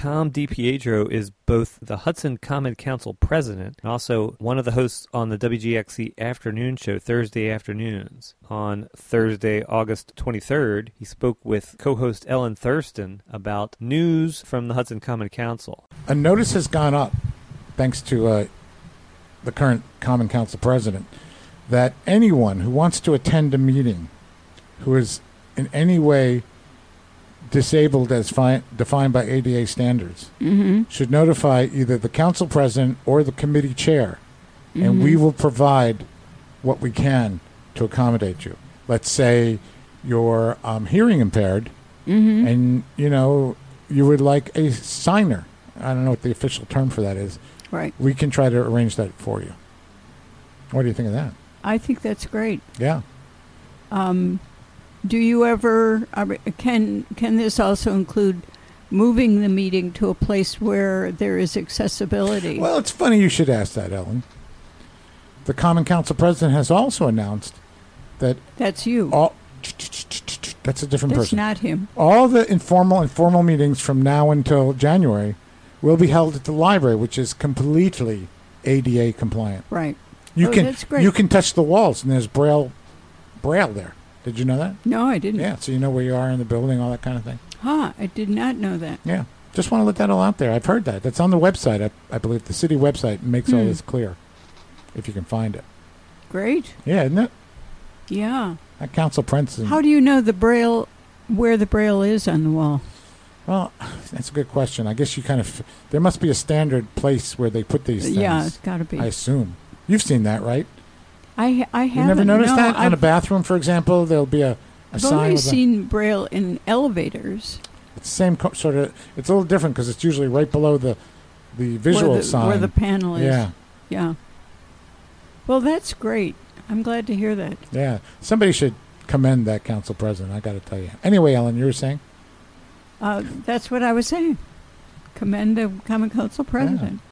Tom DiPietro is both the Hudson Common Council president and also one of the hosts on the WGXC afternoon show Thursday afternoons. On Thursday, August 23rd, he spoke with co-host Ellen Thurston about news from the Hudson Common Council. A notice has gone up, thanks to the current Common Council president, that anyone who wants to attend a meeting who is in any way disabled as defined by ADA standards should notify either the council president or the committee chair, and we will provide what we can to accommodate you. Let's say you're hearing impaired, and you would like a signer. I don't know what the official term for that is. Right. We can try to arrange that for you. What do you think of that? I think that's great. Yeah. Do you ever can this also include moving the meeting to a place where there is accessibility? Well, it's funny you should ask that, Ellen. The Common Council president has also announced that that's you. That's a different That's person. not him. All the informal and formal meetings from now until January will be held at the library, which is completely ADA compliant. Right. That's great. You can touch the walls, and there's braille there. Did you know that? No, I didn't. Yeah, so you know where you are in the building, all that kind of thing. I did not know that. Yeah, just want to let that all out there. I've heard that. That's on the website. I believe the city website makes all this clear, if you can find it. Great. Yeah, isn't it? Yeah. That Council President. How do you know where the braille is on the wall? Well, that's a good question. I guess you kind of... There must be a standard place where they put these things. Yeah, it's got to be. I assume. You've seen that, right? I haven't. You never noticed that? On a bathroom, for example, there'll be a sign. I've only seen braille in elevators. It's the same sort of... It's a little different because it's usually right below the visual sign. Where the panel is. Yeah. Yeah. Well, that's great. I'm glad to hear that. Yeah. Somebody should commend that council president, I got to tell you. Anyway, Ellen, you were saying? That's what I was saying. Commend the Common Council president. Yeah.